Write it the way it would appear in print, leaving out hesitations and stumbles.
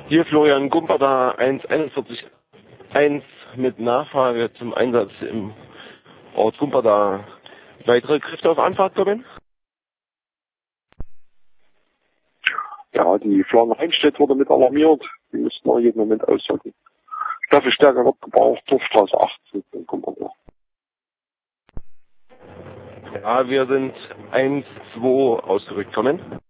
Hier Florian Gumper da 141 mit Nachfrage zum Einsatz im Ort Gumper da. Weitere Kräfte auf Anfahrt kommen? Ja, die Flamme Einstedt wurde mit alarmiert. Die müssten auch jeden Moment aussagen. Staffelstärke wird gebraucht, Dorfstraße 18 in Gumper. Ja, wir sind 1-2 ausgerückt kommen.